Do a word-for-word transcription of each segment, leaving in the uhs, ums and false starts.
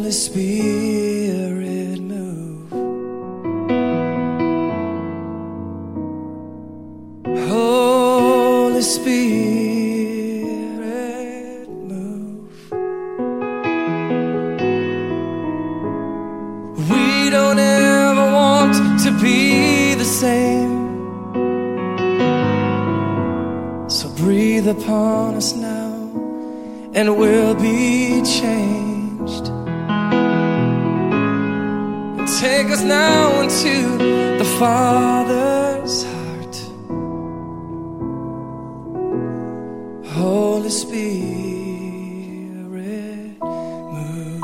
Holy Spirit, move. Holy Spirit, move. We don't ever want to be the same, so breathe upon us now, and we'll be changed. And take us now into the Father's heart. Holy Spirit, move.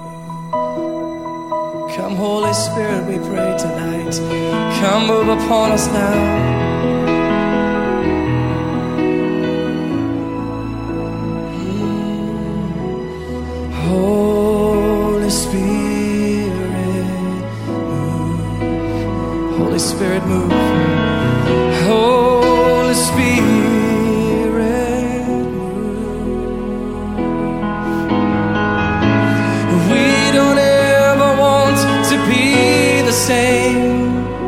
Come, Holy Spirit, we pray tonight. Come, move upon us now. Holy Spirit, move. Holy Spirit, move. Holy Spirit, move. We don't ever want to be the same,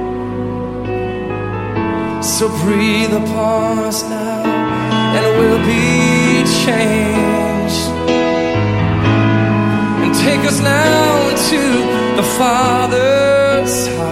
so breathe upon us now, and we'll be changed. Take us now into the Father's heart.